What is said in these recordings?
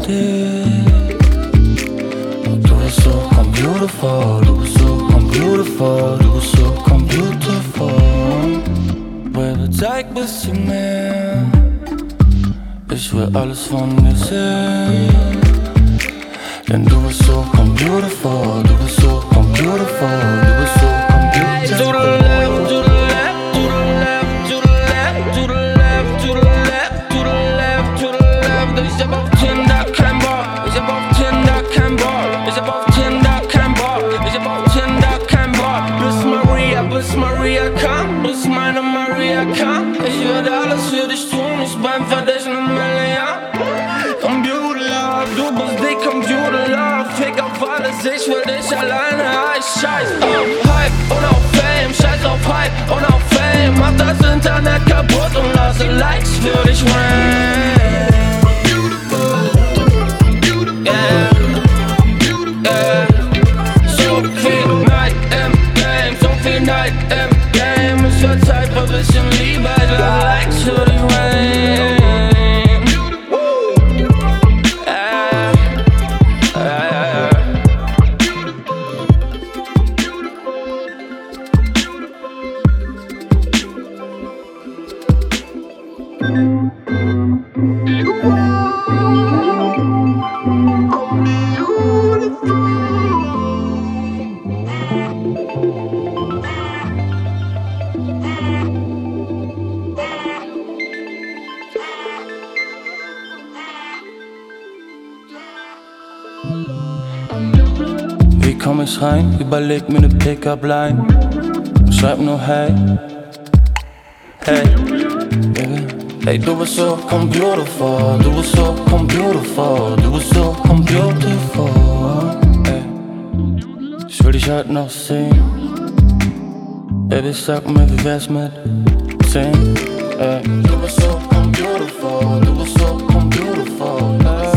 dich. Und du bist so beautiful, du bist so beautiful, du bist so beautiful. Baby, zeig bisschen mehr, ich will alles von dir sehen. Denn du bist so beautiful, du bist so beautiful, du bist so beautiful. To the left, to the left, to the left, to the left, to the left, to the left, to the left, to the left. Ich hab auf Tinder kein Bock, ich hab auf Tinder kein Bock, ich hab auf Tinder kein Bock, ich hab auf Tinder kein Bock. Bis Maria kam, bis meine Maria kam. Ich würde alles für dich tun, ich beim verdächtigen Milliard. Computer, du bist die Computer, fick auf alles, ich will dich alleine. Ich scheiß auf Hype und auf Fame, scheiß auf Hype und auf Fame. Mach das Internet kaputt und lasse Likes für dich rain. Yeah, yeah. So viel Neid im Game, so viel Neid im Game. Es wird Zeit für ein bisschen Liebe, ich lasse Likes für dich rain. Wie komm ich rein? Überleg mir ne Pickup-Line. Schreib nur hey, hey, yeah. Hey, du bist so beautiful, du bist so beautiful, du bist so beautiful, ey. Ich will dich heute noch sehen. Baby, sag mir, wie wär's mit 10, ey. Du bist so beautiful, du bist so beautiful, ey.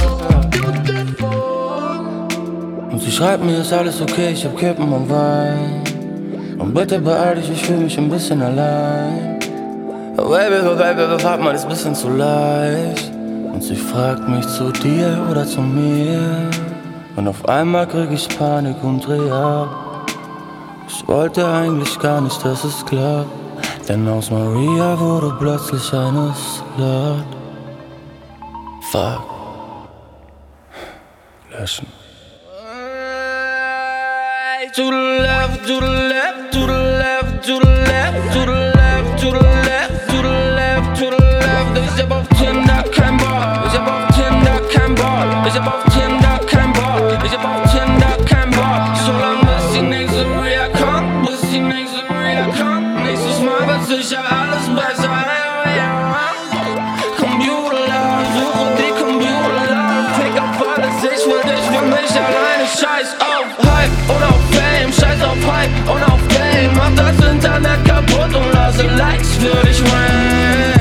Und sie schreibt mir, ist alles okay, ich hab Kippen und Wein. Und bitte beeil dich, ich fühl mich ein bisschen allein. Oh Baby, fragt man, ist ein bisschen zu leicht. Und sie fragt mich zu dir oder zu mir. Und auf einmal krieg ich Panik und dreh ab. Ich wollte eigentlich gar nicht, dass es klappt. Denn aus Maria wurde plötzlich eine Slut. Fuck. Löschen. To the left, to the left, to the left, to the left, to the left, to the left, to the left, to the left. Ich hab auf Tinder kein Bock, ich hab auf Tinder kein Bock, ich hab auf Tinder kein Bock, ich hab auf Tinder kein Bock. Solange bis die nächste Maria kommt, bis die nächste Maria kommt. Nächstes Mal wird sicher alles besser. Computer, suche die Computer, fick auf alles, ich will dich für mich alleine. Scheiß auf Hype und auf Fame, scheiß auf Hype und auf Fame. Mach das Internet kaputt und lasse Likes für dich rain.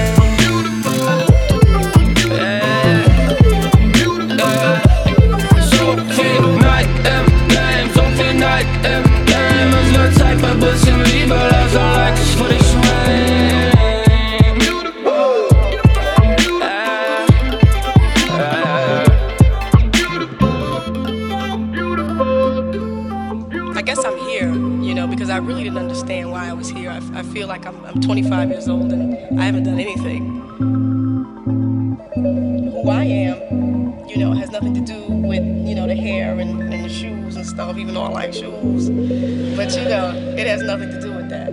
So viel Neid im Game, so viel Neid im Game. Es wird Zeit für ein bisschen Liebe, lasse Likes für dich rain. I guess I'm here, you know, because I really didn't understand why I was here. I feel like I'm 25 years old and I haven't done anything. Who I am, you know, has nothing to do with, you know, the hair and the shoes and stuff, even though I like shoes. But, you know, it has nothing to do with that.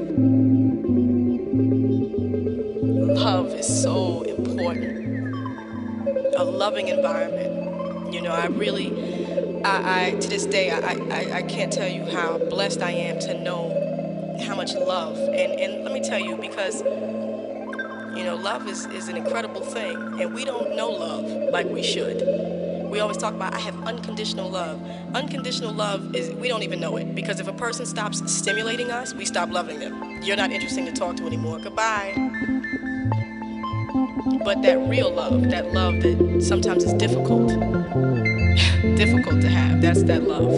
Love is so important. A loving environment. You know, I to this day, I can't tell you how blessed I am to know how much love. And let me tell you, because, you know, love is an incredible thing. And we don't know love like we should. We always talk about, I have unconditional love. Unconditional love is, we don't even know it. Because if a person stops stimulating us, we stop loving them. You're not interesting to talk to anymore. Goodbye. But that real love that sometimes is difficult to have, that's that love.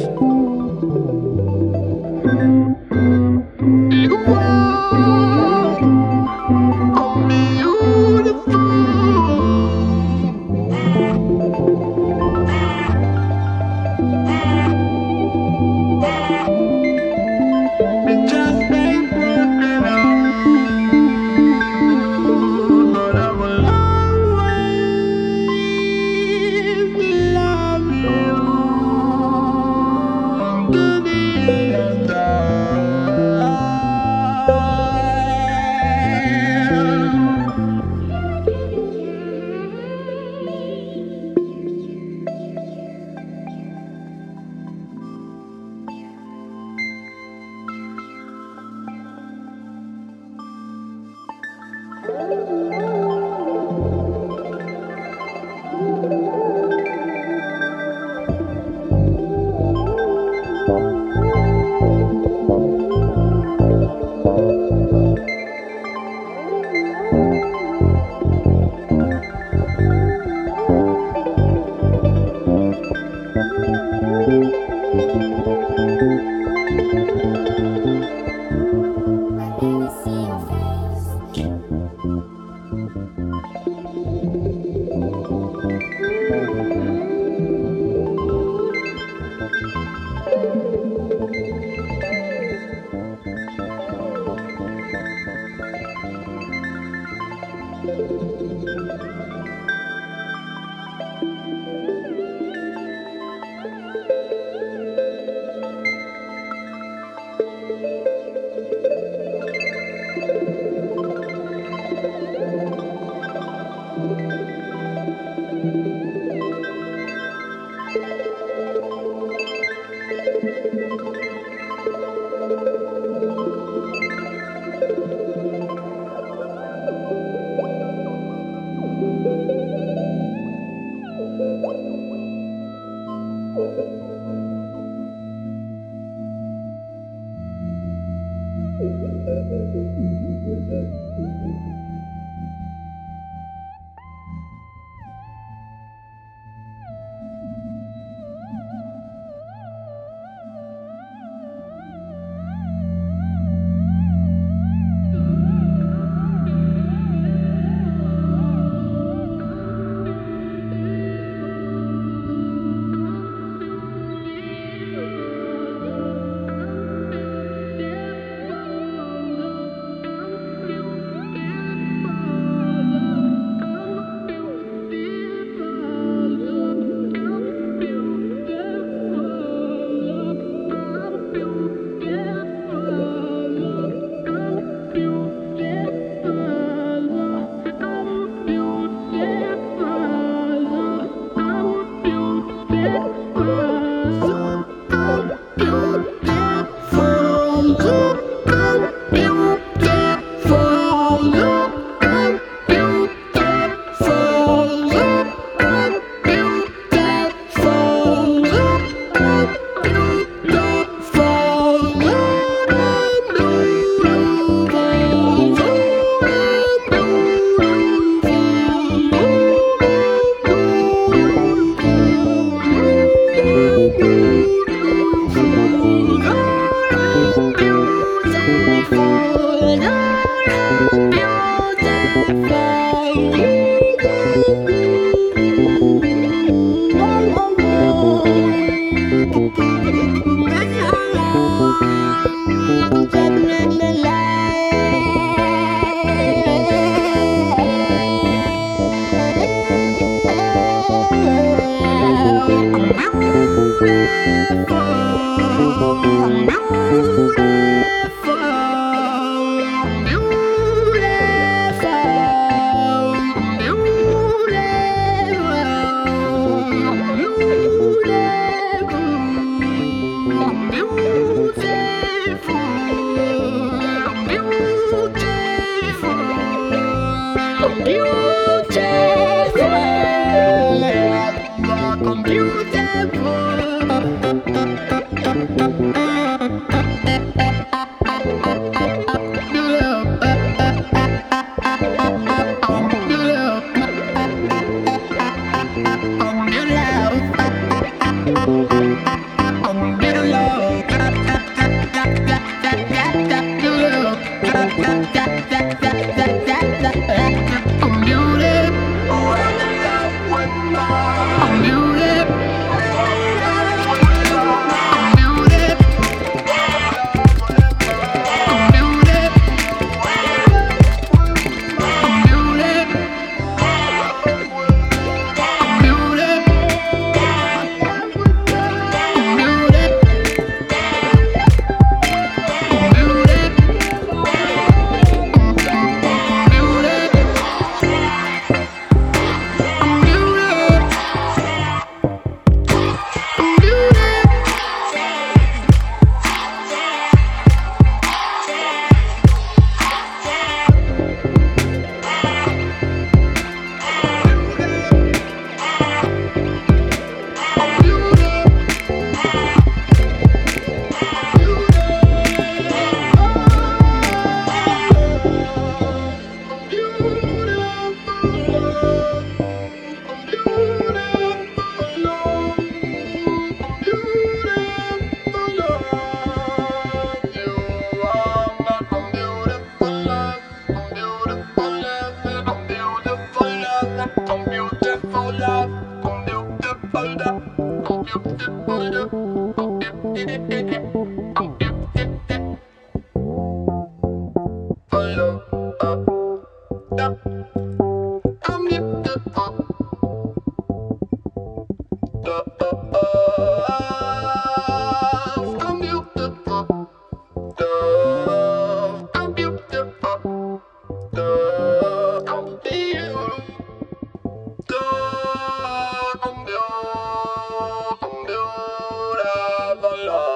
Love.